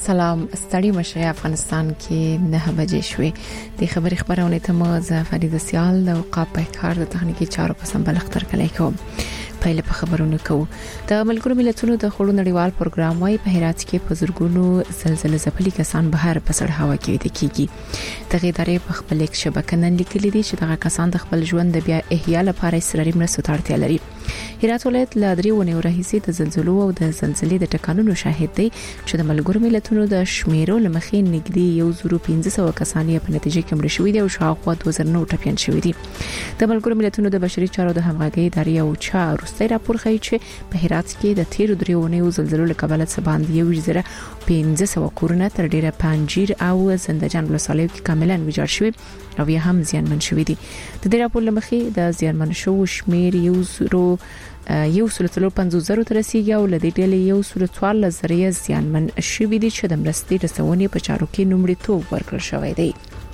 سلام ستړي مشه افغانستان کې 9 بجې شوې د خبرونه ته مو فرید سیال او قاپه کار د تخنیکی چارو په سمبل اختر کلی کوم پهله په خبرونه کوو د ملګرو ملتونو د خړو نړیوال پروګرام وايي په هرات کې په زورګونو زلزلې ځپلي کسان بهر په سړ هوا کې د کیږي د غیدارې په خپل یک شبکه نن لیکلي دي چې دغه کسان د خپل ژوند د بیا احیا لپاره اصراري مرستو ته اړتیا لري هرات ولایت له دریو راهیسي د زلزلو او د زلزلې د ټکانونو شاهد دی چې د ملګرو ملتونو د شمیرو لمخې نږدې 1500 کسان په نتیجه کې مړ شوي دي او شاوخوا 2009 ټپيان شوي دي د ملګرو ملتونو د بشري چارو د همغږي ادارې او چا وروستي راپور ښیي چې په هرات کې د تیر دریو زلزلو له کبله څخه باندې 1500 کورونه تر ډیره پنځیر او زندجان ولسوالیو کې کاملا ویجاړ شوي او یا هم زیانمن شوي دي د دې راپور لمخې د زیانمن شو شمیر 150,000 تر رسیدي او لدې ډلې 114,000 زیانمن شوي دي چې د مرستې رسونې په چارو کې نومړیتوب ورکړل شوی دی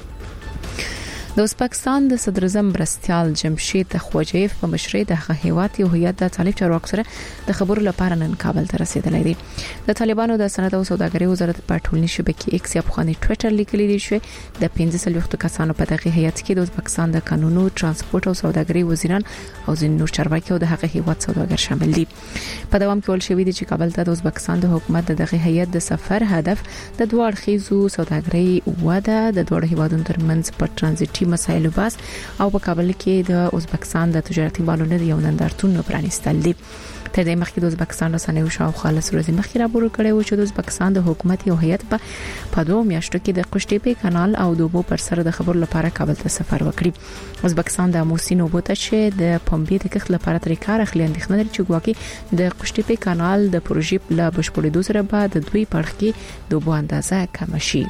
د ازبکستان د صدر اعظم برستیال جمشید خوجیف په مشرۍ د هیواد یو هیئت د طالب چارواکو سره د خبرو لپاره نن کابل ته رسیدلی دی د طالبانو د صنعت او سوداګرۍ وزارت په ټولنیزې شبکې ایکس یا په ټوئیټر لیکلي دی چې د 15 کسانو په دغه هیئت کې د ازبکستان د قانونو ترانسپورت او سوداګرۍ وزیران او ځینې نور چارواکي او د هغه هیواد سوداګر شامل دي په دوام کې ول شوې دي چې کابل ته د ازبکستان د حکومت دغه هیئت د سفر هدف د دوه اړخیزو سوداګرۍ وده د دوه هیوادونو ترمنځ په ترانزیټي مسایلو باس او په کابل کې د ازبکستان د تجارتي بالونو یو نندارتون پرانیستل دي تر دې مخکې د ازبکستان رسنیو شاوخوا له ورځې مخکې راپور کړی و چې د ازبکستان د حکومت یو هیئت په 2 میاشتو کې د قشتېپې کانال او د اوبو پر سر د خبرو لپاره کابل ته سفر وکړي ازبکستان د موسین اوبو ته چې د پمبې د کښت لپاره طریقې کار اخلي اندېښنه لري چې ګواکې د قشتېپې کانال د پروژې له بشپړېدو سره به د دوی پړخ کې د اوبو اندازه کم شي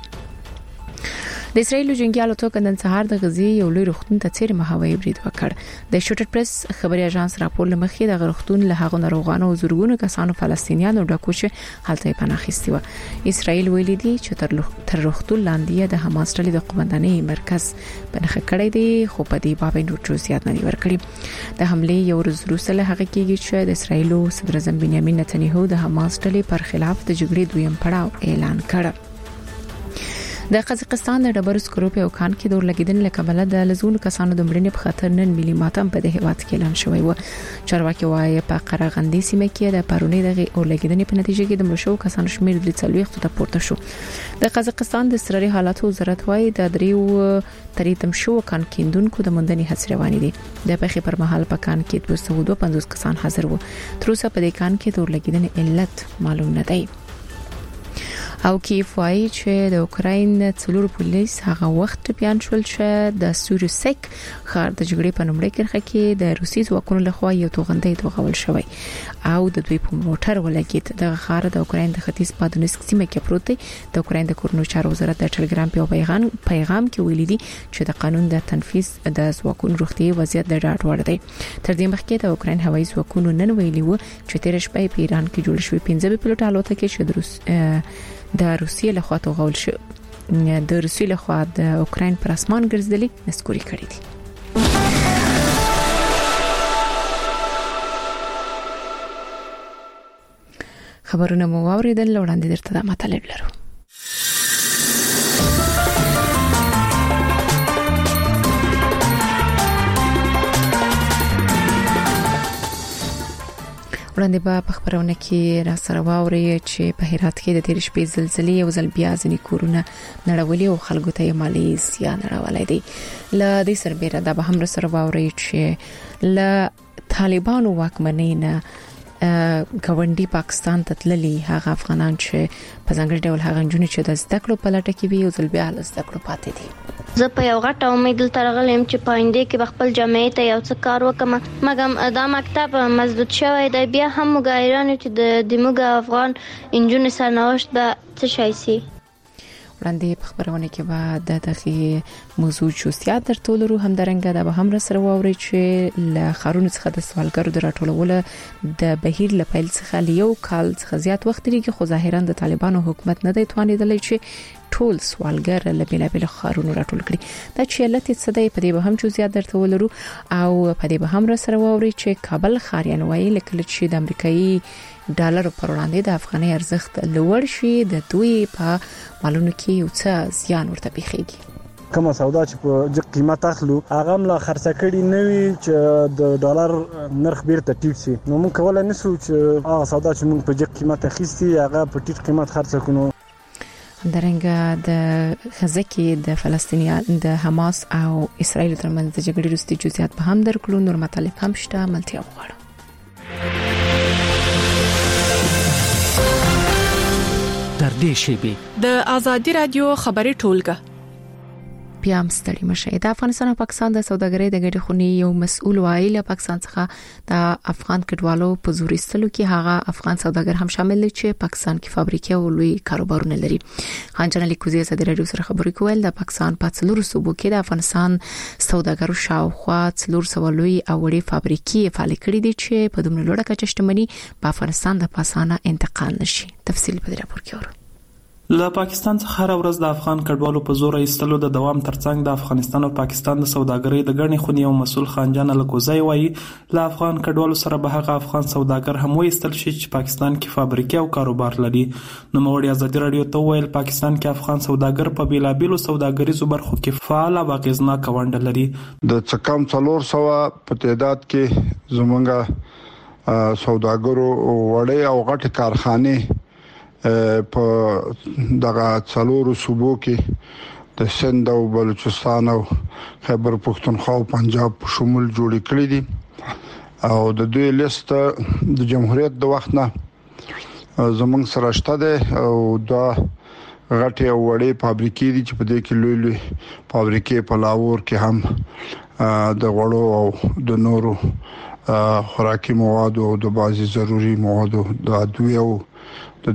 د اسرایل جنگیالو ټوک نن سهار د غزي یو لوی روغتون ته چیرې مهاوی برید وکړ د شوټر پریس خبري اژانس راپور لمخې د روغتون له هغو ناروغانو او زورګونو کسانو فلسطینیانو ډکو چې حالت پناه اخیستی و اسرایل ویلي دي چې تر روغتون لاندې د حماس ډلې د قومندانۍ مرکز بنخ کړی دی خو په دې باب نور جزئیات نه ورکړي د حمله یو ورځ وروسته له هغه کېږي چې د اسرایل صدر اعظم بنیامین نتنیاهو د حماس ډلې پر خلاف د جګړې دویم پړاو اعلان کړ د قزاقستان د ډبرو سکرو په اوکان کې د ورلګیدنې لکبله د لزون کسانو د مړینې په خاطر نن ملي ماتم په دې هیواد کې اعلان شوی و چارواکي وايي په قرغندې سیمه کې د پرونی د ورلګیدنې په نتیجه کې د مړشو کسانو شمیر د 40 ته پورته شو د قزاقستان د سرري حالاتو وزارت وايي د دریو تریتم شو کان کیندونکو د مندني هڅې روانې دي د پخې پر مهال په کان کې 252 کسان حاضر وو تر اوسه په دې کان کې د ورلګیدنې علت معلوم نه دی او کیف وايي چې د اوکراین څلور پولیس هغه وخت بیان شول چې د سوریسک خار د جګړې په نومړي کرخه کې د روسي ځواکونو لخوا یو توغندۍ توغول شوی او د دوی په موټر ولګید د خار د اوکراین د ختیځ په دونیسک سیمه کې پروت دی د اوکراین د کورنو چارو وزارت د ټلګرام په پیغام کې ویلي دي چې د قانون د تنفيذ د ځواکونو روغتي وضعیت د ډاډ وړ دی تر دې مخکې د اوکراین هوایي ځواکونو نن ویلي وو چې تیر شپه په ایران کې جوړ شوی 15 پیلوټ الوتکې چې د روسیې له خوا توغول شو د روسیې له خوا د اوکراین پر اسمان ګرځېدلې نسکوري کړې دي خبرونه مو واوریدل وړاندې درته د مطلب لرو وړاندې په خبرونه کې را سره واوري چې په هرات کې د تیر شپې زلزلې او زلبیا ځنې کورونه نړولې او خلکو ته مالي زیان راولای دي ل دې سربېره دا به هم سره واوري چې ل طالبانو واکمنۍ نه ګوندی پاکستان ته تللي هغه افغانان چې په ځانګړي ډول هغه جنونی چې د زده کړو په لټه کې وي او زلبیا له زده کړو پاتې دي زه په یو غټه امید ترغلم چې پاینده کې خپل جامعې ته یو څه کار وکم مګم دا مکتب مسدود شوی دی بیا هم مګایران چې د موږ افغان انجونې سرنوشت به څه شي سي وړاندې په خبرونه کې بعد دغه موضوع جزئیات درتولرو هم درنګه د به هم سره واوري چې ل خارونو څخه د سوالګرو د راټولولو د بهیر لپاره څخه یو کال څخه زیات وخت لري خو ظاهرا د طالبانو حکومت نه دی توانیدلی چې ټول سوالګر له بیلابل خارونو راټول کړي دا چې لته صدې په دې به هم جزئیات درته ولرو او په دې به هم را سره ووري چې کابل خاریان وایي لکه چې د امریکایي ډالر پر وړاندې د افغاني ارزښت لوړ شي د دوی په مالونو کې یو څه زیان ورته پیښیږي کومه سودا چې په جګ قیمت اخلو هغه ملا خرڅ کړي نوي چې د ډالر نرخ بیرته ټیټ شي نو موږ کولای نشو چې هغه سودا چې موږ په جګ قیمت اخیستي هغه په ټیټ قیمت خرڅ کړو درنګ د غزه کې د فلسطینیان د حماس او اسرایل ترمنځ د جګړې وروستي جزئیات په هم درکړو نور مطالب هم شته ملتیا وغواړو در دې شیبه د ازادي رادیو خبري ټولګه بیا هم ستړي مشه د افغانستان او پاکستان د سوداګرۍ د ګډې خونې یو مسؤل وایي له پاکستان څخه د افغان کډوالو په زور ایستلو کې هغه افغان سوداګر هم شامل دي چې پاکستان کې فابریکې او لوی کاروبارونه لري خانجان لیکوزي د رادیو سره خبرې کول د پاکستان په څلورو صوبو کې د افغانستان سوداګرو شاوخوا 400 لوی او وړي فابریکې فعال کړي دي چې په دومره لوړه کچه شتمنۍ په افغانستان د پاسانه انتقال نشي تفصیل په دې راپور کې اورو له پاکستان څخه هر ورځ د افغان کډوالو په زور ایستلو د دوام ترڅنګ د افغانستان او پاکستان د سوداګرۍ د ګڼې خونې او مسؤل خانجان لکوزای وایي له افغان کډوالو سره به هغه افغان سوداګر هم وایستل شي چې پاکستان کې فابریکې او کاروبار لري نو موړي ازادي رادیو ته ویل پاکستان کې افغان سوداګر په بیلابیلو سوداګریزو برخو کې فعال او اغیزناک ونډه لري د څکم 400 په تعداد کې زمونږ سوداګرو وړي او غټ کارخانه په دغه څلورو صوبو کې د سند او بلوچستان او خیبر پختونخوا او پنجاب په شمول جوړ کړی دي او د دوی لیست د جمهوریت د وخت نه زمونږ سره شته ده او دا غټي او وړي فابریکې دي چې په دې کې لوی فابریکې په لاهور کې هم د غوړو او د نورو خوراکي مواد او د بازي ضروري مواد د ادویه او د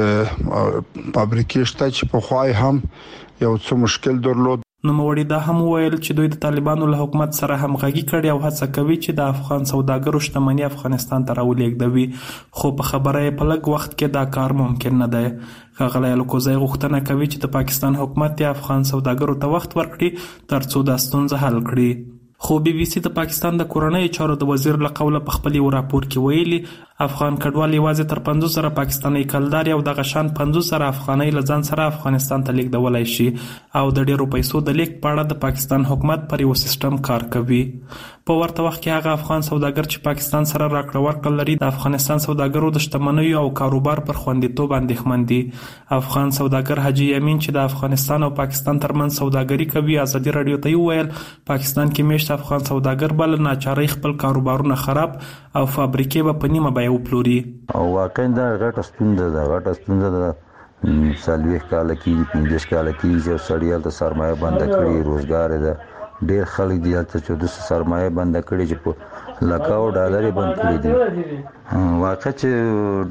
دې فابریکې شته چې په خوای هم یو څه مشکل درلود نو موړي دا هم ویل چې دوی د طالبانو له حکومت سره همغږي کړي او هڅه کوي چې د افغان سوداګرو شتمنۍ افغانستان ته راولېږدوي خو په خبره په لږ وخت کې دا کار ممکن نه دی ښاغلی لکوزای غوښتنه کوي چې د پاکستان حکومت د افغان سوداګرو ته وخت ورکړي ترڅو دا ستونزه حل کړي خو بي بي سي د پاکستان د کورنۍ چارو د وزیر له قوله په خپل یو راپور کې ویلي افغان کډوال یوازې تر 50 سره پاکستاني کلدار او د غشان 50 سره افغاني لزان سره افغانستان ته لیږدولای شي او د ډیرو پیسو د لیک پاړه د پاکستان حکومت پر یو سیستم کار کوي په ورته وخت کې هغه افغان سوداګر چې پاکستان سره راکړه ورکړه لري د افغانستان سوداګرو د شتمنۍ او کاروبار پر خوندیتوب اندېښمن دي افغان سوداګر حاجی امین چې د افغانستان او پاکستان ترمنځ سوداګري کوي ازادي رادیو ته ویل پاکستان کې میشت افغان سوداګر بل ناچاري خپل کاروبارونه خراب او فابریکې به په نیمه بیه وپلوري او واقعا دا غټه ستونزه ده سالوي کال کې 15 کال کې چې سړیال ته سرمایه بند کړي روزګار ده ډېر خلک دي چې د سرمایه بند کړي چې په لکاو ډالر بند کړي دي واقعا چې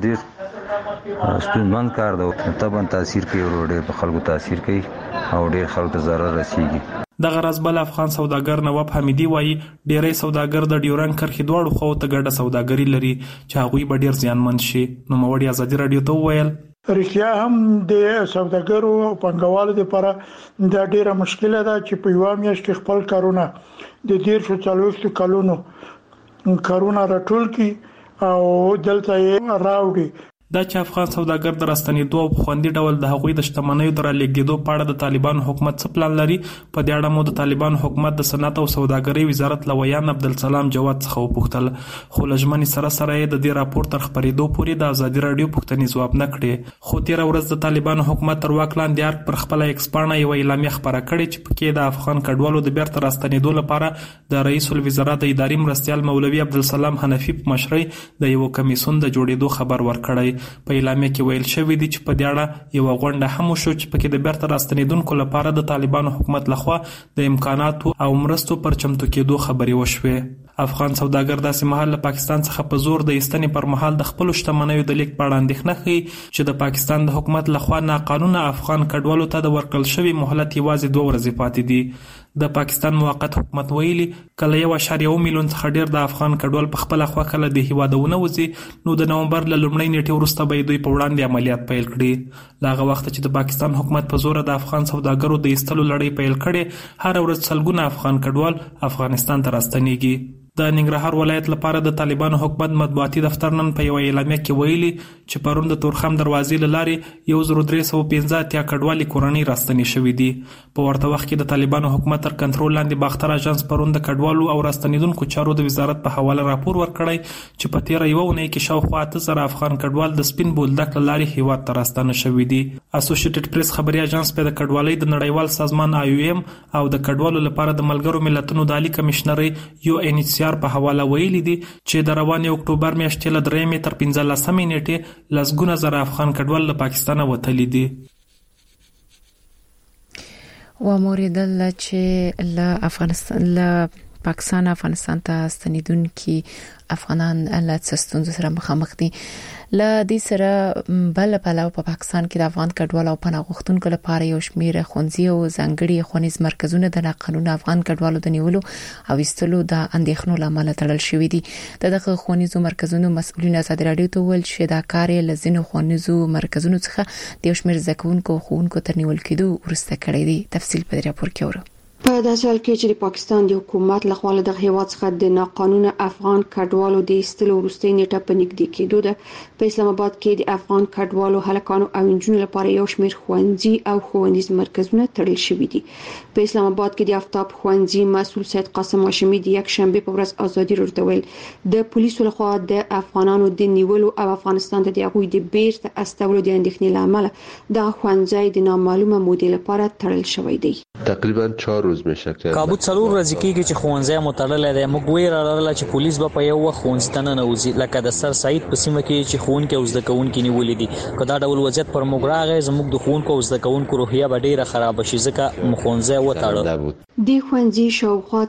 ډېر ستونزمن کار ده طبعا تاثیر کوي ورو په خلکو تاثیر کوي او ډېر خلکو ته ضرر رسیږي د غرض بل افغان سوداګر نواب حمیدی وایي ډیری سوداګر د ډیورن کرښې دواړو خواو ته ګډه سوداګري لري چې هغوی به ډیر زیانمن شي نو موړي ازادي رادیو ته ویل رښتیا هم د سوداګرو او پنګوالو لپاره دا ډیره مشکله ده چې په یو میاشت خپل کارونه د 140 کلونو کارونه راټول کی او دلته یې راوړي دا چې افغان سوداګر د راستنېدو او خوندي ډول د هغوی د شتمنیو د رالېږدېدو په اړه د طالبانو حکومت څه پلان لري په دې اړه مو د طالبانو حکومت د صنعت او سوداګرۍ وزارت لویان عبدالسلام جواد څخه وپوښتل خو له ژمنې سره یې د دې راپور تر خپرېدو پورې د ازادي راډیو پوښتنې ځواب نه کړې خو تېره ورځ د طالبانو حکومت تر واک لاندې ارګ پر خپله ایکس پاڼه یوه اعلامیه خپره کړې چې پکې د افغان کډوالو د بیرته راستنېدو لپاره د رئیس الوزرا د اداري مرستیال مولوي عبدالسلام حنفي په مشرۍ د یو کمیسیون د جوړېدو خبر ورکړی په اعلامیه کې ویل شوی دی چې په دې اړه یو غونډه هم وشو چې پکې د بیرته راستنېدونکو لپاره د طالبانو حکومت لخوا د امکاناتو او مرستو پر چمتو کېدو خبرې وشوې افغان سوداګر داسې مهال له پاکستان څخه په زور د ایستنې پر مهال د خپلو شتمنیو د لیک په اړه اندېښنه ښیي چې د پاکستان د حکومت لخوا ناقانونه افغان کډوالو ته د ورکړل شوي مهلت یوازې 2 ورځې پاتې دي د پاکستان موقت حکومت ویلي کله 1.1 میلیون څخه ډیر د افغان کډوال په خپل خوا کله د هیوادونه وځي نو د نومبر له لومړۍ نیټې وروسته به دوی په وړاندې عملیات پیل کړي. لاغه وخت چې د پاکستان حکومت په زور د افغان سوداګرو د ایستلو لړۍ پیل کړي هر ورځ سلګونه افغان کډوال افغانستان ته راستنیږي. د ننګرهار ولایت لپاره د طالبانو حکومت مطبوعاتي دفتر نن په یو اعلامیه کې ویلي چې پرون د تورخم دروازې لارې 1315 کډوالي کورنۍ راستنې شوې دي. په ورته وخت کې د طالبانو حکومت تر کنټرول لاندې باختر اژانس پرون د کډوالو او راستنیدونکو چارو د وزارت په حواله راپور ورکړی چې په تیر یو اونۍ کې شاوخوا 8000 افغان کډوال د سپین بولدک لارې هیواد ته راستنه شوې دي. اسوسییټډ پریس خبري اژانس په د کډوالۍ د نړیوال سازمان IOM او د کډوالو لپاره د ملګرو ملتونو د عالی کمشنري UNHCR په حواله ویلي دي چې د روانې اکتوبر میاشتې له 3 تر 15 نیټې لسګونه زره افغان کډوال له پاکستان وتلي دي. وموریدل چې له افغانستان ته ستنیدونکي افغانان له ستونزو سره مخامخ دي. له دې سره بل پلاو په پاکستان کې د افغان کډوالو او پناه غوښتونکو لپاره یو شمېر ښوونځي او ځانګړي ښوونیز مرکزونه د ناقانونه افغان کډوالو د نیولو او ایستلو د اندېښنو لامل تړل شوې دي. دغه ښوونیزو مرکزونو مسؤلین ازادي رادیو ته ویل چې دا کار له ځینو ښوونیزو مرکزونو څخه د یو شمېر زکونکو ښوونکو تر نیول کېدو وروسته کړی دی. تفصیل په راپور کې اورو. په داسې حال کې چې د پاکستان د حکومت لخوا له دغه هیواد څخه د ناقانونه افغان کډوالو د ایستلو وروستۍ نیټه په نږدې کېدو ده، په اسلام آباد کې د افغان کډوالو هلکانو او نجونو لپاره یو شمېر ښوونځي او ښوونیز مرکزونه تړل شوي دي. په اسلام آباد کې د آفتاب ښوونځي مسؤل سید قاسم هاشمي د یک شنبه په ورځ ازادي رادیو ته ویل د پولیسو لخوا د افغانانو د نیولو او افغانستان ته د هغوی د بیرته استولو د اندېښنې لامل د ښوونځي د نامعلومه مودې لپاره تړل شوی دی. تقریبا 4 روز میشه که کابو څلور ورځې کېږي چې ښوونځی متړلی دی. موږ ویره لرله چې پولیس به په یو وخت ښوونځي ته ننوځي، لکه د سر سعید په سیمه کې چې ښوونکي او زده کوونکي نیولي دي. که دا ډول وضعیت پر موږ راغی زموږ د ښوونکو او زده کوونکو روحیه به ډیره خراب شي، ځکه ښوونځی وتړل. د ښوونځي شاوخوا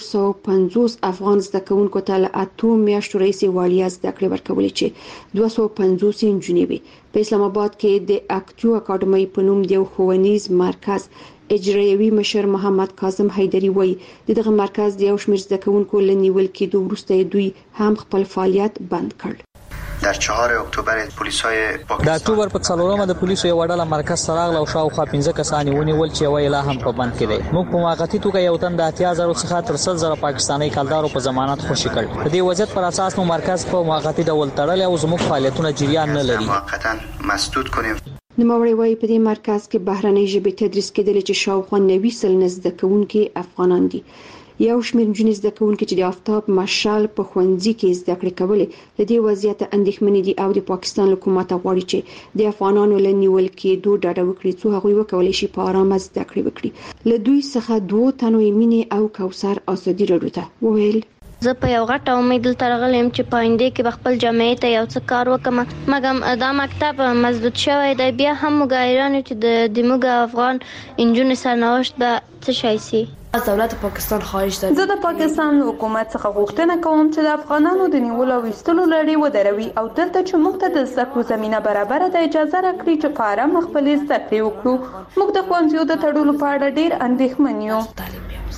450 افغان زده کوونکو ته له 8 میاشتو راهیسې وړیا زده کړې ورکولې چې 250 نجونې وي. په اسلام آباد کې د اکټیو اکاډمي په نوم د ښوونیز مرکز اجرایوي مشر محمد کاظم حیدری وایي دغه مرکز د یو شمېر زده کوونکو له نیول کېدو وروسته دوی هم خپل فعالیت بند کړ. در 4 اکتبر پلیسای پاکستان د اکتوبر په 4مه د پولیسو یو ډله مرکز سره راغله او شاوخوا 15 کسان ونیول چې وایي لا هم په بند کې دي. موږ په موقتی توګه یو تن د 80,000 څخه تر 100,000 پاکستاني کلدارو په ضمانت خوشی کړ. په دې وضعیت پر اساس مو مرکز په موقتی ډول تړل او زموږ فعالیتونه جریان نه لري. موقتا مسدود کنیم. نوموړی وایي په دې مرکز کې بهرنۍ ژبې تدریس کېدل چې شاوخوا 90 زده کوونکي افغانان دي. یو شمېر نجونې زده کوونکي چې د آفتاب مشال په ښوونځي کې زده کړې کولې له دې وضعیت اندېښمنې دي او د پاکستان حکومت غواړي چې د افغانانو له نیول کېدو ډډه وکړي څو هغوی وکولای شي په آرامه زده کړې وکړي. له دوی څخه 2 تنو مینې او کوثر ازادي رادیو ته وویل زه په یو غټه امید دلته راغلم چې پاینده کې خپل جمعیت یو څه کار وکم، مګر دا مکتب مسدود شوی دی. بیا هم مګایرانو چې د موږ افغان انجونې سرنوشت به څه شي سي. از دولت پاکستان خواهش دارم. زه د پاکستان حکومت څخه غوښتنه کوم چې د افغانانو د نیولو او ایستلو لړۍ ودروي او دلته چې موږ ته د زده کړو زمينه برابر ده اجازه راکړي چې په آرام خپل زده کړې وکړو. موږ د ښوونځیو د تړلو په اړه ډېر اندېښمن یو.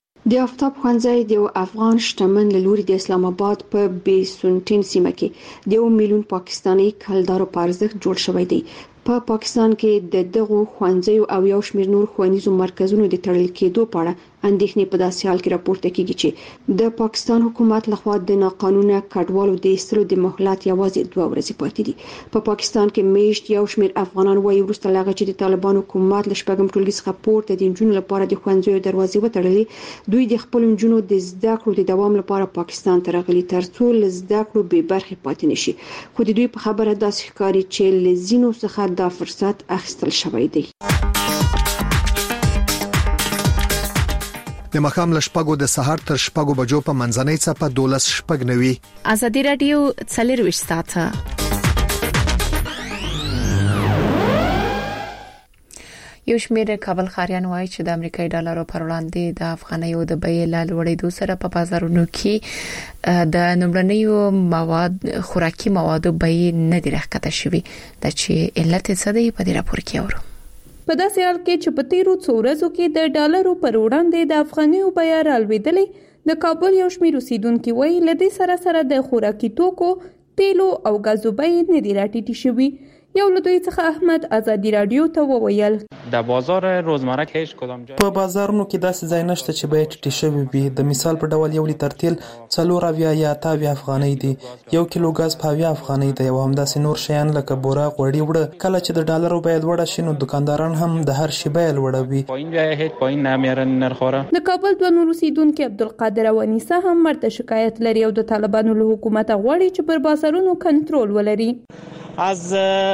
د آفتاب ښوونځی د افغان شتمن له لوري د اسلام آباد په بیسونټین سیمه کې د 1 میلیون پاکستاني کلدارو په ارزښت جوړ شوی دی. په پاکستان کې د دغو ښوونځیو او یو شمېر نور ښوونیزو مرکزونو د تړل کېدو په اړه اندېښنې په داسې حال کې راپورته کیږي چې د پاکستان حکومت لخوا د ناقانونه کډوالو د ایستلو د مهلت یوازې 2 ورځې پاتې دي. په پاکستان کې میشت یو شمېر افغانان وایي وروسته له هغه چې د طالبان حکومت له شپږم ټولګي څخه پورته د نجونو لپاره د ښوونځیو دروازې وتړلې، دوی د خپل نجونو د زده کړو د دوام لپاره پاکستان ته راغلي ترڅو له زده کړو بې برخې پاتې نشي. خو د دوی په خبره داسې ښکاري چې له ځینو څخه دا فرصت اخیستل شوی دی. د مخام لشپګو د سحر تر شپګو بجو په منځنۍ څپه 12 شپګنوي. ازادي رادیو 24 ساعته. یو شمېر کابل خاریان وایي چې د امریکایي ډالرو پر وړاندې د افغانیو د بیې له لوړېدو سره په بازارونو کې د نمړنیو خوراکي موادو بیې نه دي راکته شوې. د چې علت څه دی په دې راپور کې اورو. په داسې حال کې چې په تیرو څو ورځو کې د ډالرو پر وړاندې د افغانیو بیه رالوېدلې. د کابل یو شمېر اوسیدونکي وایي له دې سره د خوراکي توکو، تیلو او غازو بیې نه دي راټیټې شوي. یو له دوی څخه احمد ازادي رادیو ته وویل د بازار روزمره کې هیڅ کدام جای په بازارونو کې داسې ځای نشته چې بیې ټیټې شوي وي. د مثال په ډول 1 لیتر تیل 4 یا 8 افغانۍ دي، 1 کیلو غاز په 20 افغانۍ دی، او همداسې نور شیان لکه بوره، غوړي، وړه. کله چې د ډالرو بیه لوړه شي نو دکانداران هم د هر شي بیه لوړوي. پایین بیه هیڅ پایین نمیارن نرخوره. د کابل دوه نور اوسیدونکي عبدالقادر او انیسه هم مرته شکایت لري او د طالبانو له حکومت غواړي چې پر بازارونو کنټرول ولري. از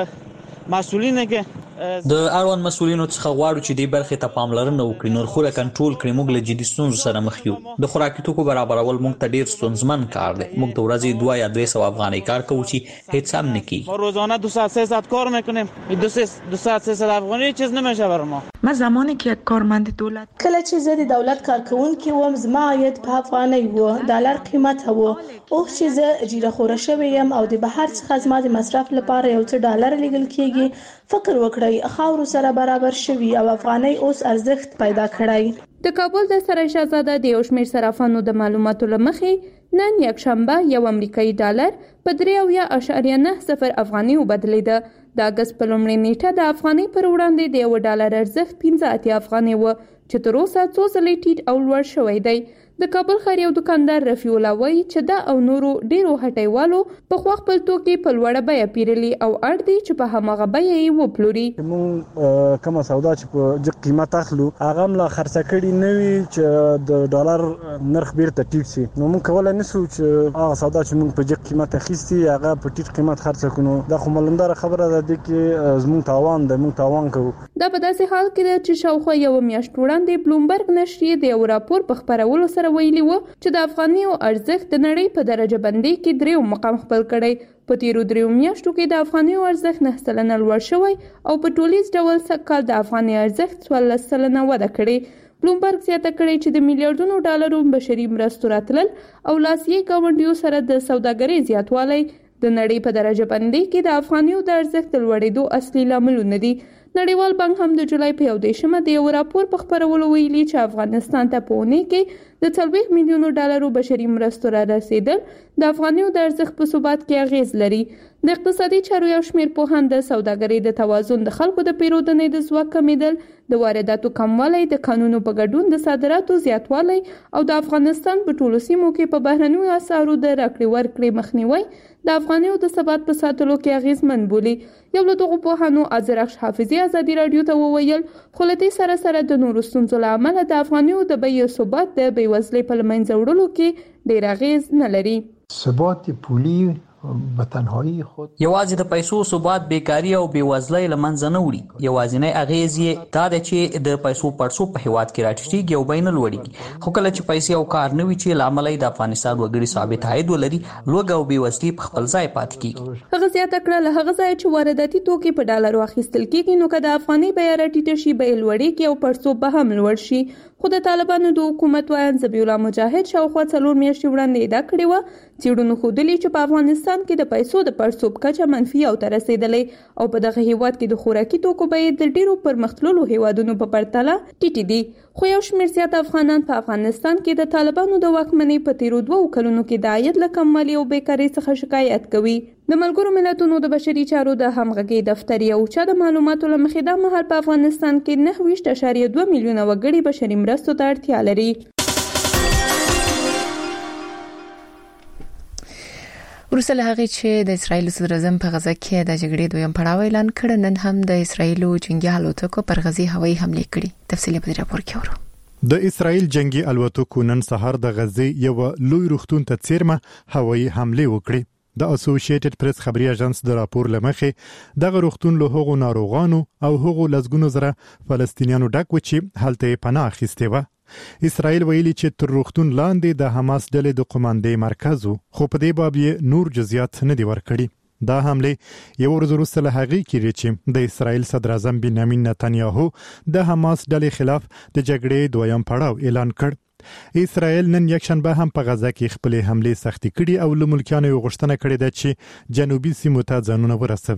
مسئولین که د اړوند مسؤلینو څخه غواړو چې دې برخې ته پاملرنه وکړي، نرخونه کنټرول کړي. موږ له جدي ستونزو سره مخ یو. د خوراکي توکو برابرول موږ ته ډیر ستونزمن کار دی. موږ د ورځې 2 یا 300 افغانۍ کار کوو چې هیڅ هم نه کیږي. ما روزانه 200-300 کار میکنیم. 200-300 افغانی چیز نمیشه بر ما. ما زمانی که یک کارمند دولت کله چې زه د دولت کارکونکي وم، زما عاید په افغانۍ و، ډالر قیمت و. او چې زه اجاره خوره شوی یم او د بهر څخه زما د مصرف لپاره یو څه ډالر لیږل کیږي، فکر وکړئ خاور سره برابر شوی او افغانۍ اوس ارزښت پیدا کړی. د کابل د سرای شهزاده د یو شمېر صرافانو د معلوماتو له مخې نن یکشنبه یو امریکایي ډالر په 3.90 افغانۍ وبدلېده. د اګست په لومړۍ نیټه د افغانۍ پر وړاندې د 1 ډالر ارزښت 15 افغانۍ و چې تر اوسه څو ځلې ټیټ او لوړ شوی دی. د کابل ښار یو دکاندار رفیع الله وایي چې دا او نورو ډیرو هټیوالو په خوا خپل توکي په لوړه بیه پیرلي او اړ دي چې په هماغه بیه یې وپلوري. موږ کومه سودا چې په جګ قیمت اخلو هغه هم لا خرڅه کړي نه وي چې د ډالر نرخ بیرته ټیټ شي، نو موږ کولای نشو چې هغه سودا چې موږ په جګ قیمت اخیستي هغه په ټیټ قیمت خرڅ کړو. دا خو ملندره خبره ده چې زموږ تاوان ده، موږ تاوان کوو. دا په داسې حال کې ده چې شاوخوا یو میاشت وړاندې بلومبرګ نشریې د یو راپور په خپرولو سره ویلي و چې د افغانیو ارزښت د نړۍ په درجه بندۍ کې 3 مقام خپل کړی. په تیرو 3 میاشتو کې د افغانیو ارزښت 9% لوړ شوی او په ټولیز ډول سږکال د افغاني ارزښت 14% وده کړې. بلومبرګ زیاته کړې چې د میلیارډونو ډالرو بشري مرستو راتلل او لاسیې ګاونډیو سره د سوداګرۍ زیاتوالی د نړۍ په درجه بندۍ کې د افغانیو د ارزښت لوړېدو اصلي لاملونه دي. نړیوال بانک هم د جولای په 1 د یو راپور په خپرولو ویلي چې افغانستان ته په اونۍ کې د 40 میلیونو ډالرو بشري مرستو را رسیدل د افغانیو د ارزښت په ثبات کې اغیز لري. د اقتصادي چارو یو شمېر پوهان د سوداګرۍ د توازن، د خلکو د پیرودنې د ځواک کمیدل، د وارداتو کموالی، د قانونو په ګډون د صادراتو زیاتوالی او د افغانستان په ټولو سیمو کې په بهرنیو اسعارو د راکړې ورکړې مخنیوي د افغانیو د ثبات په ساتلو کې اغیزمن بولي. یو له دغو پوهانو ازرخش حافظي ازادي رادیو ته وویل خو له دې سره سره د نورو ستونزو له امله د افغانیو د بیې ثبات د بېوزلۍ په له منځه وړلو کې ډېر اغیز نه لري. ثبات پولی به تنهایی خود یوازې د پیسو ثبات بیکاری او بیوزلۍ له منځه نه وړي. یوازینی اغیز یې دا دی چې د پیسو پړسو په هیواد کې راټیټېږي او بیې نه لوړېږي. خو کله چې پیسې او کار نه وي چې له امله د افغانستان وګړي ثابت عاید ولري، لوږه او بیوزلي په خپل ځای پاتې کېږي. هغه زیاته کړه له هغه ځایه چې وارداتي توکي په ډالرو اخیستل کېږي نو که د افغانۍ بیه راټیټه شي بیې لوړېږي او پړسوب به هم لوړ شي. خو د طالبانو د حکومت وایان ذبیح الله مجاهد شاوخوا 4 میاشتې وړاندې ادعا کړې وه څېړنو ښودلي چې په افغانستان کې د پیسو د پړسوب کچه منفي او ته رسېدلې او په دغه هیواد کې د خوراکي توکو بیې د ډېرو پرمختللو هیوادونو په پرتله ټیټې دي. خو یو شمېر زیات افغانان په افغانستان کې د طالبانو د واکمنۍ په تیرو 2 کلونو کې د عاید له کموالي او بیکارۍ څخه شکایت کوي. د ملګرو ملتونو د بشري چارو د همغږۍ دفتر یو چا د معلوماتو له مخې دا مهال په افغانستان کې 9.2 میلیونه وګړي بشري مرستو ته اړتیا لري. وروسته له هغې چې د اسرایل صدراعظم په غزه کې د جګړې دویم پړاو اعلان کړ، نن هم د اسرایل جنگي الوتکو پر غزي هوایي حمله کړې. تفصیل په راپور کې ورو. د اسرایل جنگي الوتکو نن سهار د غزې یو لوی روغتون ته څیرمه هوایي حمله وکړه. د اسوسییټډ پریس خبري اژانس د راپور لمخې دغه روغتون له هغو ناروغانو او هغو لزګونو زره فلسطینیانو ډک و چې هلته پناه اخیستې و. اسرائیل ویلي چې تر روغتون لاندې د حماس ډلې د قوماندې مرکز وو، خو په دې باب یې نور جزئیات نه دي ورکړي. دا حمله یو ورځ وروسته له هغې کېږي چې د اسرائیل صدر اعظم بنیامین نتنیاهو د حماس ډلې خلاف د جګړې دویم پړاو اعلان کړ. اسرائیل نن یکشنبه هم په غزه کې خپل حمله سختي کړي او له ملکیانو غوښتنه کړې ده چې جنوبي سیمو ته ځانونه ورسوي.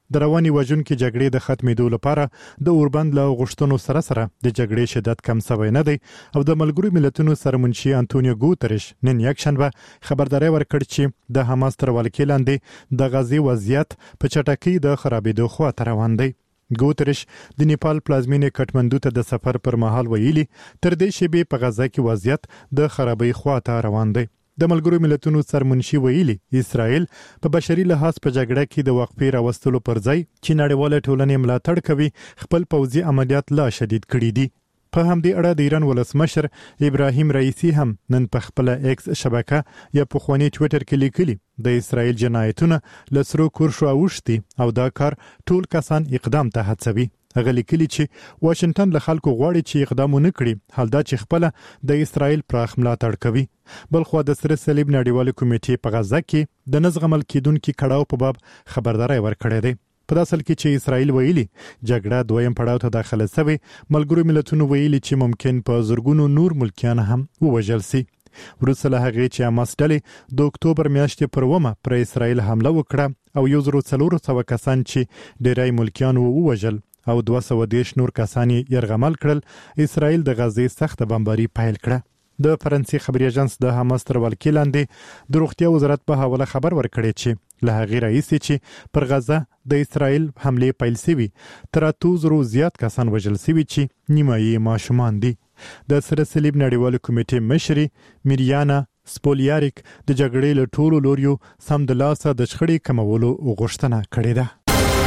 د رواني وژونکو جګړې د ختمېدو لپاره د اوربند له غوښتنو سره د جګړې شدت کم شوی نه دی او د ملګرو ملتونو سرمنشي انټونیو ګوتریش نن یکشنبه خبرداري ورکړ چې د حماس تر ولکې لاندې د غزې وضعیت په چټکۍ د خرابېدو خواته روان دی. ګوتریش د نیپال پلازمینې کټمندو ته د سفر پر مهال ویلي تر دې شیبې په غزه کې وضعیت د خرابۍ خواته روان دی. د ملګرو ملتونو سرمنشي ویلي اسرائیل په بشري لحاظ په جګړه کې د وقفې راوستلو پر ځای چې نړیواله ټولنې ملاتړ کوي خپل پوځي عملیات لا شدید کړي دي. په همدې اړه د ایران ولسمشر ابراهیم رئیسی هم نن په خپل ایکس شبکه یا په خواني ټوئیټر کې لیکلي د اسرائیل جنایتونه لسرو کورشو اوشتي او دا کار ټول کسان اقدام ته هڅوي. هغه لیکلي چې واشنگټن له خلکو غواړي چې اقدامونه کړي حال دا چې خپل د اسرائیل پراخ ملاتړ کوي. بلخو د سره صلیب نړیوال کمیټې په غزه کې د نزغمل کېدونکو کړهو په باب خبرداري ورکړې ده. په داسل کې چې اسرائیل ویلي جګړه دویم پړاو ته داخله شوی ملګرو ملتونو ویلي چې ممکن په زورګونو نور ملکیان هم ووژل شي. وروسته له هغې چې حماس ډلې د اکتوبر میاشتې پر 1 پر اسرائیل حمله وکړه او 1400 کسان چې ډیری ملکیان ووژل او 210 نور کسان یرغمل کړل اسرائیل د غزې سخت بمباري پیل کړه. د فرانسې خبري اژانس د حماس تر ولکې لاندې د روغتیا وزارت په حواله خبر ورکړی چې له هغې راهیسې چې پر غزه د اسرائیل حمله پیل شوی تر 200 زیات کسان وژل شوي چې نیمایي ماشومان دي. د سره صلیب نړیوال کمیټې مشري میریانا سپولیاریک د جګړې له ټولو لوریو سم د لاسه د شخړې کمولو غوښتنه کړې ده.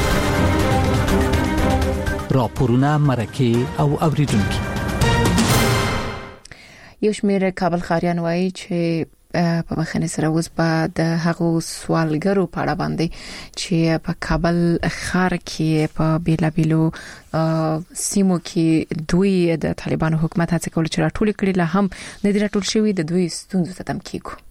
راپورونه مرکه او اوریدونکو. یو شمېر کابل خاریان وایي چې په مخنه سره اوس په د هغو سوالګرو په اړه باندې چې په کابل ښار کې په بیلابیلو سیمو کې دوی د طالبانو حکومت هڅه کوي چې راټول کړي لا هم نه دي راټول شوی د دوی ستونزو ته تم کیږي.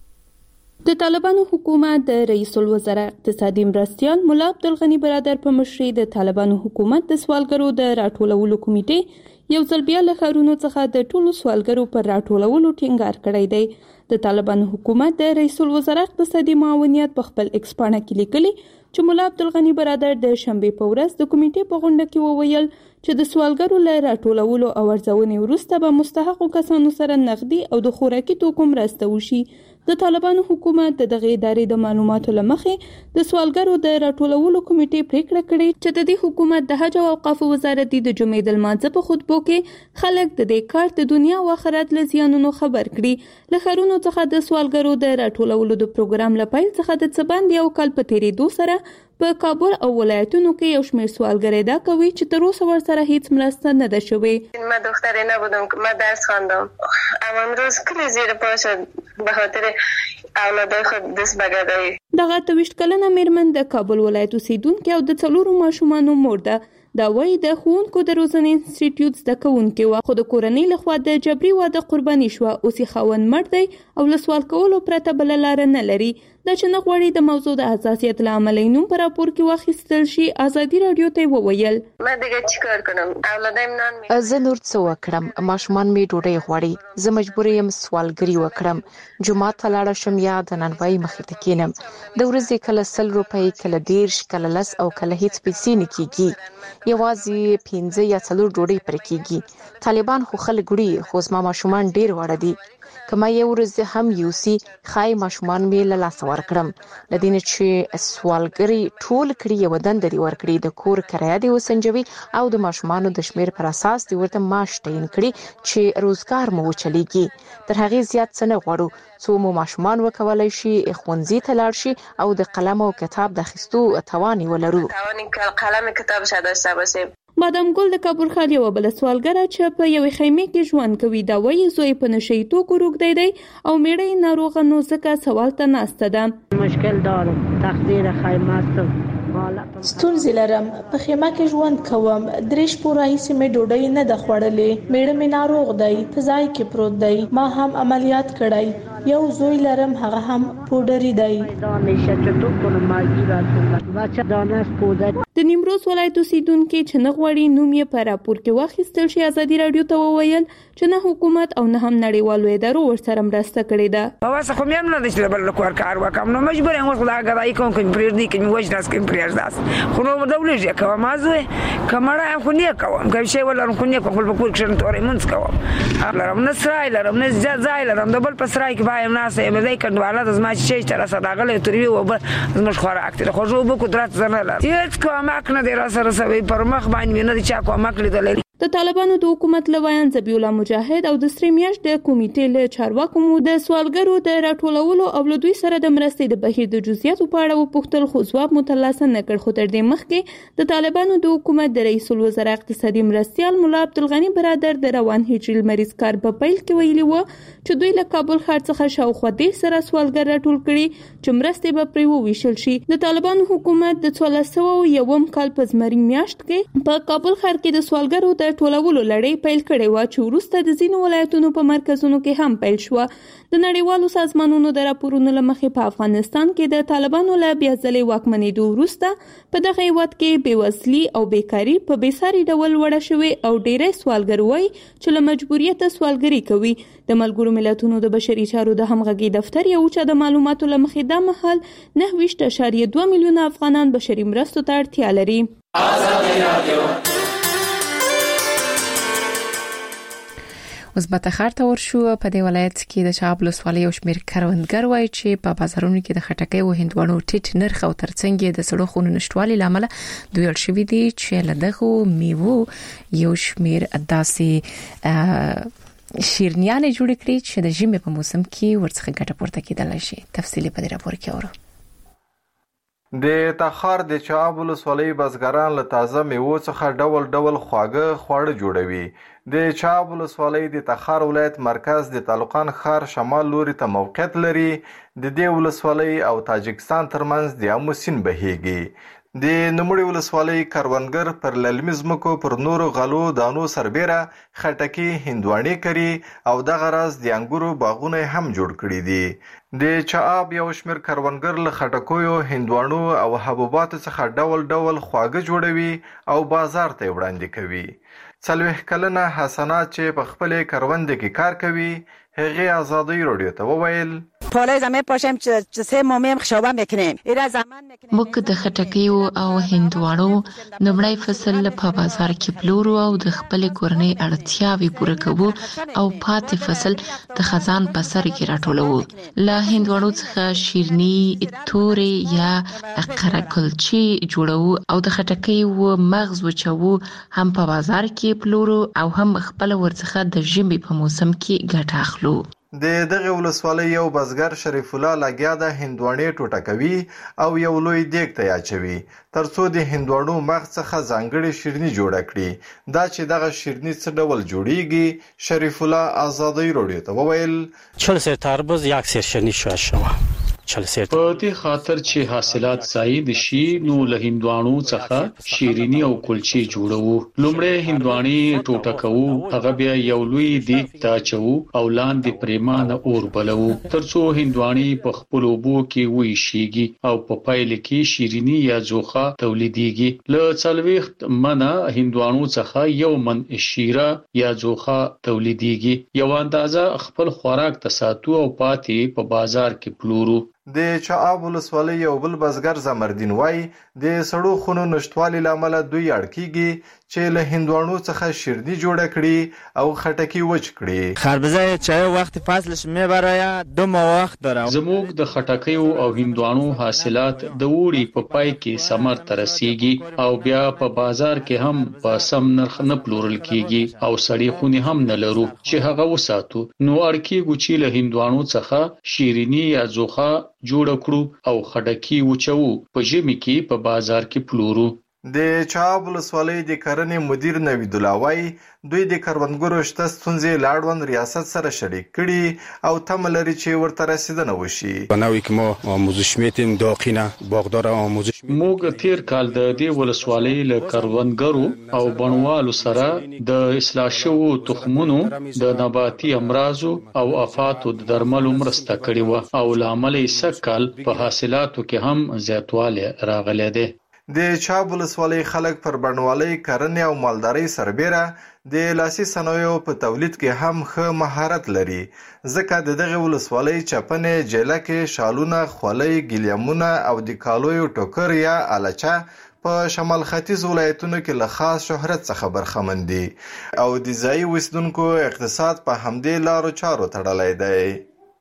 د طالبانو حکومت د رئیس الوزرا اقتصادي مرستيال مولا عبدالغنی برادر په مشرۍ د طالبانو حکومت د سوالګرو د راټولولو کمیټې یو ځل بیا له ښارونو څخه د ټولو سوالګرو پر راټولولو ټینګار کړی دی. د طالبانو حکومت د رئیس الوزرا اقتصادي معاونیت په خپل ایکس پاڼه کې لیکلي چې مولا عبدالغنی برادر د شنبې په ورځ د کمیټې په غونډه کې وویل چې د سوالګرو له راټولولو او ارزونې وروسته به مستحقو کسانو سره نقدي او د خوراکي توکو مرسته وشي. د طالبانو حکومت د دغه ادارې د معلوماتو لمخې د سوالګرو د راټولولو کمیټې پریکړه کړې چې د دې حکومت د حج او اوقاف وزارت د جمعې د لمانځه په خطبو کې خلک د دې کار د دنیا او آخرت له زیانونو خبر کړي. له ښارونو څخه د سوالګرو د راټولولو د پروګرام لپاره څخه د څبند یو کال په تیریدو سره په کابل او ولایتونو کې یو شمېر سوالګر دا کوي چې تر اوسه ورسره هیڅ مرسته نه ده شوې. من دختری نبودم که من درس خواندم اما امروز کلی زیر پا شد به خاطر اولادای خود دست بگدایی. دغه 23 کلنه میرمن د کابل ولایت اوسیدونکې او د 4 ماشومانو مور ده. دا وایي د ښوونکو د روزنې انسټیټیوټ زده کوونکې وه خو د کورنۍ لخوا د جبري واده قرباني شوه. اوس یې خاوند مړ دی او له سوال کولو پرته بله لاره نه لري. دا چې نه غواړي د موضوع د حساسیت له امله نوم په راپور کې واخیستل شي. ازادي راډیو ته وویل من دیگه چیکار کنم اولادایم نان می زه نور څه وکړم ماشومان می ډوډۍ غواړي زه مجبور یم سوالګري وکړم جمعه ته لاړ شم یا د نانوای مخې ته کینم د ورځې کله 100 روپۍ کله 10 کله 10 او کله هیڅ پیسې نه کیږي یوازې 15 یا 4 ډوډۍ پر کیږي. طالبان خو خلک وړي خو زما ماشومان ډیر وړه دي کما یو ورځ هم یوسی خای ماشومان می له لاس ورکړم لدین چې سوالګری ټول کړي یو دند دی ورکړي د کور کرایه دی وسنجوي او د ماشومانو د شمیر پر اساس دی ورته معاش تعین کړي چې روزګار مو چلیږي. تر هغه زیات څه نه غواړو څو مو ماشومان وکولای شي ښوونځي ته لاړ شي او د قلم او کتاب د اخیستو توان ولرو. قلم کتاب شاده داشته باشیم. بادام ګل د کابل ښار یو بل سوالګره چې په یوې خیمه کې ژوند کوي دا وایي زوی په نشي توکو روغ دی او میړه ناروغه نو ځکه سوال ته ناسته ده. مشکل دارم تقدیر خیمه است ستونزې لرم په خیمه کې ژوند کوم 3 شپو راهیسې مې ډوډۍ نه ده خوړلې میړه مې ناروغ دی په ځای کې پروت دی ما هم عملیات کړی یو زوی لرم هغه هم پودری دی. د نیمروز ولایت اوسیدونکو چې نه غواړي نوم یې په راپور کې واخیستل شي ازادي رادیو ته وویل چې نه حکومت او نه هم نړیوالو ادارو ورسره مرسته کړې ده. واسه خو مې نه د بل کور کار وکم نو مجبور یم خو دا غواړي کوم پریردي کې مې وځ داس کې پریرداس خو نو دولې کوم مازوي کمړه خو نه کوم کوم شی ولر خو نه کوم په کور کې تورې مونږ کوم لرم نه سرای لرم نه ځای لرم د بل په سرای کې بایم ناسه مې دای کډواله د زما شي تر صداغله ترې و بل زما خوراک اکتر خو جو به قدرت زنه لري هیڅ کوم نه دی را سره سوي پر مخ باندې نه چا کوم لیدل. د طالبانو د حکومت لویان ذبیح الله مجاهد او د سری میاشت د کمیټې له چارواکو مو د سوالګرو د راټولولو او له دوی سره د مرستې د بهیر د جزئیاتو په اړه وپوښتل خو ځواب مترلاسه نه کړ. خو تر دې مخکې د طالبانو د حکومت د رئیس الوزرا اقتصادي مرستیال مولا عبدالغنی برادر د روان هجري لمریز کار په پیل کې ویلي و چې دوی له کابل ښار څخه شاوخوا 10 سره سوالګر راټول کړي چې مرستې به پرې وویشل شي. د طالبانو حکومت د 2001 کال په زمري میاشت کې په کابل ښار کې د سوالګرو د ټولولو لړۍ پیل کړې و چې وروسته د ځینو ولایتونو په مرکزونو کې هم پیل شو. د نړیوالو سازمانونو د راپورونو لمخې په افغانستان کې د طالبانو له بیا ځلې واکمنېدو وروسته په دغه هیواد کې بېوزلي او بیکاري په بېساري ډول لوړه شوې او ډېری سوالګر وایي چې له مجبوریته سوالګري کوي. د ملګرو ملتونو د بشري چارو د همغږي دفتر یو چې د معلوماتو لمخې دا مهال 9.2 میلیونه افغانان بشري مرستو ته اړتیا لري. اوس به تخار ته ورشو. په دې ولایت کې د چاب ولسوالۍ یو شمېر کروندګر وایي چې په بازارونو کې د خټکۍ او هندوانو ټیټ نرخ او ترڅنګ د سړو خونو نشټوالي لامل دوی شوي دي چې له دغه میوو یو شمېر داسې شیرنیانې جوړ کړي چې د ژمي په موسم کې ورڅخه ګټه پورته کېدلای شي. تفصیلی په دې راپور کې اورو. د تخار د چاب ولسوالۍ بزګران له تازه میوو څخه ډول ډول خواږه خواړه جوړوي. د چاب ولسوالۍ د تخار ولایت مرکز د طالقان ښار شمال لوري ته موقعیت لري. د دې ولسوالۍ او تاجکستان ترمنځ د امو سیند بهیږي. د نوموړي ولسوالۍ کروندګر پر للمي ځمکو پر نورو غلو دانو سربیره خټکي هندوانې کري او دغه راز د انګورو باغونه هم جوړ کړي دي. د چاب یو شمېر کروندګر له خټکیو هندوانو او حبوباتو څخه ډول ډول خواږه جوړوي او بازار ته وړاندې کوي. 40 کلنه حسنات چې په خپل کرونده کې کار کوي هغه آزادی رادیو ته وویل پالای زمین پاشم چې سه مامیم خشابه میکنیم ایرا زمان موږ د خټکیو او هندوانو نمړی فصل په بازار کې پلورو او د خپل کورنۍ اړتیاوې پوره کوو او پاتې فصل د خزان په سر کې راټولو. له هندوانو څخه شیرني تورې یا قرقلچي جوړو او د خټکیو مغز وچو هم په بازار کې پلورو او هم خپل ورڅخه د ژمي په موسم کې ګټه اخلو. د دغه ولسوالۍ یو بزګر شریف الله لګیا د هندوانې ټوټه کوي او یو لوی دیګ ته اچوي ترڅو د هندوانو مغز څخه ځانګړي شیرني جوړه کړي. دا چې دغه شیرني څه ډول جوړیږي شریف الله آزادی رادیو ته وویل 40 تربوز یک سر شیرنی شوه. په دې خاطر چې حاصلات زائد شي نو له هندوانو څخه شیرینی او کلچې جوړو. لومړی هندوانې ټوټه کوو، هغه بیا یو لوی دیګ ته اچوو او لاندې پریمانه اور بلوو ترڅو هندوانې په خپل اوبو کې ویشيږي او په پایله کې شیرینی یا زوخه تولیدېږي. له 40 منه هندوانو څخه یو من شیره یا زوخه تولیدېږي. یو اندازه خپل خوراک ته ساتو او پاتې په بازار کې پلورو. د چاب ولسوالۍ یو بل بزګر زمردین وای د سړو خونو نشټوالي لامل دوی اړکیږي چې له هندوانو څخه شیرنی جوړه کړي او خټکی وچ کړي. خربزه چای وخت فصلش میبره 2 ماه وخت داره. زموږ د خټکیو او هندوانو حاصلات د وړي په پای کې ثمر ترسيږي او بیا په بازار کې هم په سم نرخ نه پلورل کیږي او سړی خوني هم نه لرو چې هغه وساتو. نو اړکیږي چې له هندوانو څخه شیرنی یا زوخه جوړ کړو او خټکی وچو په ژمي کې په بازار کې پلورو. د چاب ولسوالۍ د کرنې مدیر نوید الله وای دوی د کروندګرو شته ستونزې لاړون ریاست سره شریک کړي او تمه لري چې ورته رسیدنه وشي. نوې که ما آموزش میتیم داقینه باغدار آموزش موږ تیر کال د دې ولسوالۍ له کروندګرو او بڼوالو سره د اصلاح شوو تخمونو د نباتي امراضو او آفاتو د درملو مرسته کړې وه او لامل یې سږکال په حاصلاتو کې هم زیاتوالی راغلی دی. د چاب ولسوالۍ خلک پر بڼوالۍ کرنې او مالدارۍ سربېره د لاسي صنایعو په تولید کې هم ښه مهارت لري ځکه د دغه ولسوالۍ چپنې، جلکې، شالونه، خولۍ، ګلیمونه او د کالیو ټوکر یا الچه په شمال ختیځ ولایتونو کې له خاص شهرت څخه برخمن دي او د ځایي اوسیدونکو اقتصاد په همدې لارو چارو تړلی دی.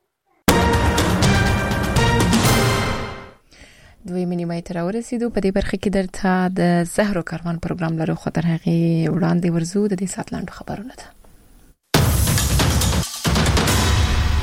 دویمې نیمایي ته راورسېدو. په دې برخه کې درته د زهرو کاروان پروګرام لرو خو تر هغې وړاندې ورځو د دې ساعت لنډو خبرونه ته.